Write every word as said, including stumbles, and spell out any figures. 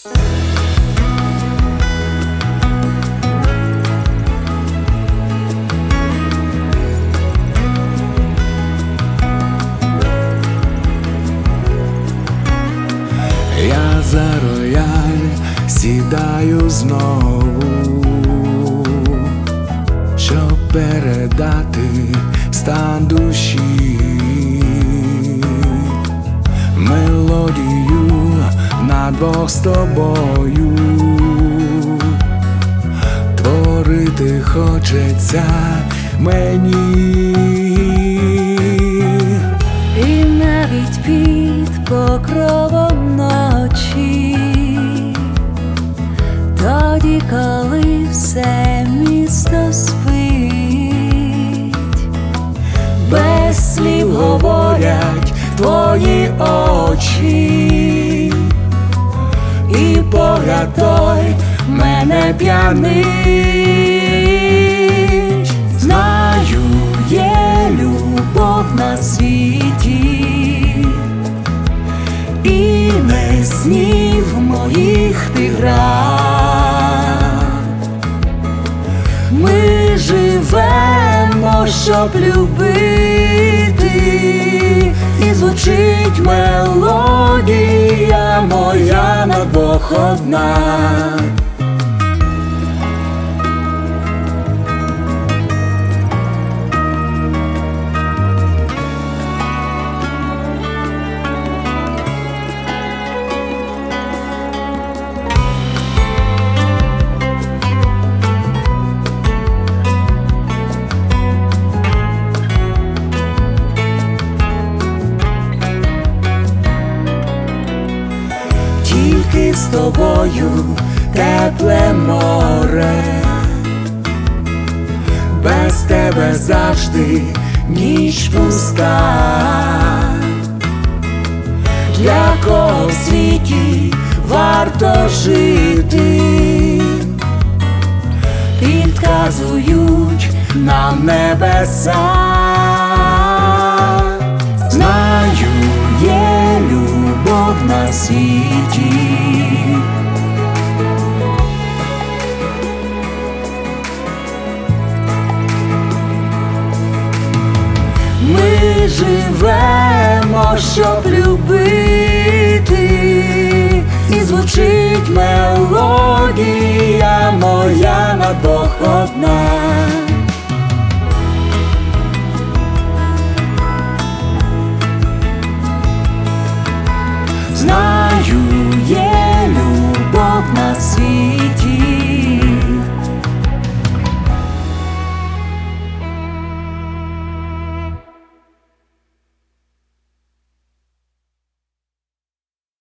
Я за рояль сідаю знову, щоб передати стан душі, мелодію на двох з тобою. Творити хочеться мені, і навіть під покровом ночі, тоді, коли все місто спить, без слів говорять твої очі, і погляд той мене п'янить. Знаю, є любов на світі, і не снів моїх ти грав. Ми живемо, щоб любити, і звучить мелодія моя на двох одна. Тільки з тобою тепле море, без тебе завжди ніч пуста. Для кого в світі варто жити, підказують нам небеса. Знаю, є любов на світі, ми живемо, щоб любити, і звучить мелодія моя на двох одна.